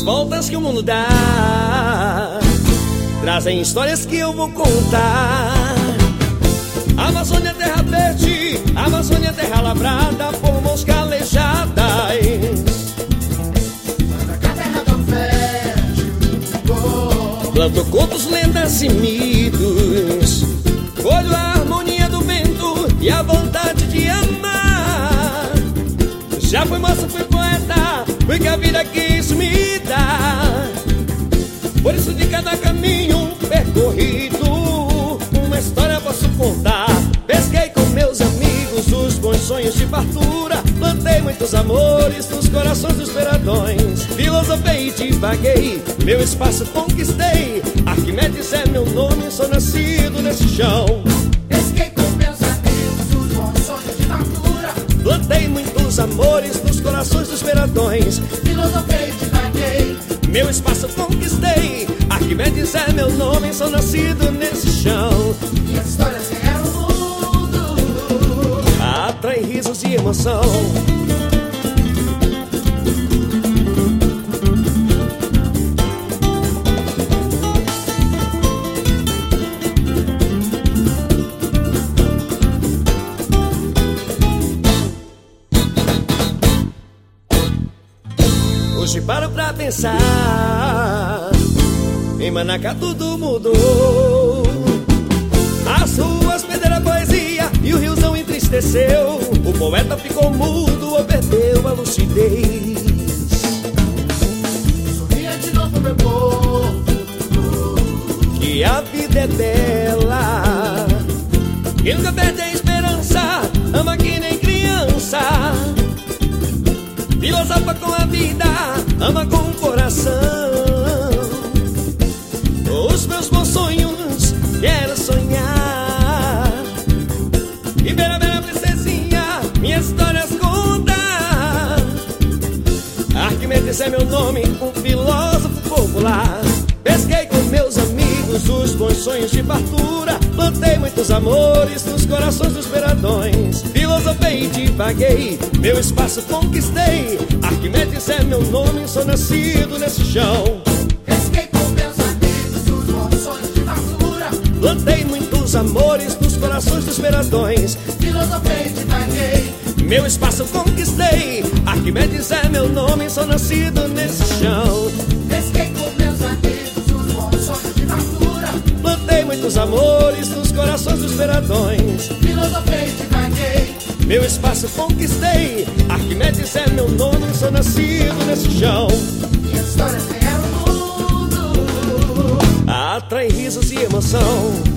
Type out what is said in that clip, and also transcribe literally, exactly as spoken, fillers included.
voltas que o mundo dá trazem histórias que eu vou contar. Amazônia, terra verde, Amazônia, terra lavrada por mãos calejadas. Terra tão fértil, planto contos, lendas e mitos, colho a harmonia do vento e a vontade de amar. Já fui moço, fui poeta, fui que a vida quis me dar. Por isso de cada caminho percorrido uma história posso contar. Pesquei com meus amigos os bons sonhos de fartura, plantei muitos amores nos corações dos peradões. Filosofei e divaguei, meu espaço conquistei. Arquimedes é meu nome, sou nascido nesse chão. Pesquei com meus amigos os bons sonhos de fartura, plantei muitos amores nos corações dos peradões. Filosofei e divaguei, meu espaço conquistei. Arquimedes é meu nome, sou nascido nesse chão. E as histórias ganharam o mundo, atrai risos e emoção. Hoje paro pra pensar, em Manacá tudo mudou. As ruas perderam a poesia e o riozão entristeceu. O poeta ficou mudo ou perdeu a lucidez. sorria de novo meu povo, Que a vida é bela, que nunca perde a esperança, ama que nem criança. Filosofa com a vida, ama com o coração. Os meus bons sonhos quero sonhar e ver a bela princesinha minhas histórias contar. Arquimedes é meu nome, um filósofo popular. Pesquei com meus amigos os bons sonhos de fartura, plantei muitos amores nos corações dos peradões. Filosofei e divaguei, meu espaço conquistei. Arquimedes é meu nome, sou nascido nesse chão. pesquei com meus amigos os bons sonhos de fartura, Plantei muitos amores nos corações dos peradões. filosofei e divaguei, Meu espaço conquistei. Arquimedes é meu nome, sou nascido nesse chão. pesquei com meus amigos os bons sonhos de fartura, Plantei muitos amores nos corações dos peradões. filosofei e divaguei, Meu espaço conquistei. Arquimedes é meu nome, sou nascido nesse chão. e as histórias ganharam o mundo, Atrai risos e emoção.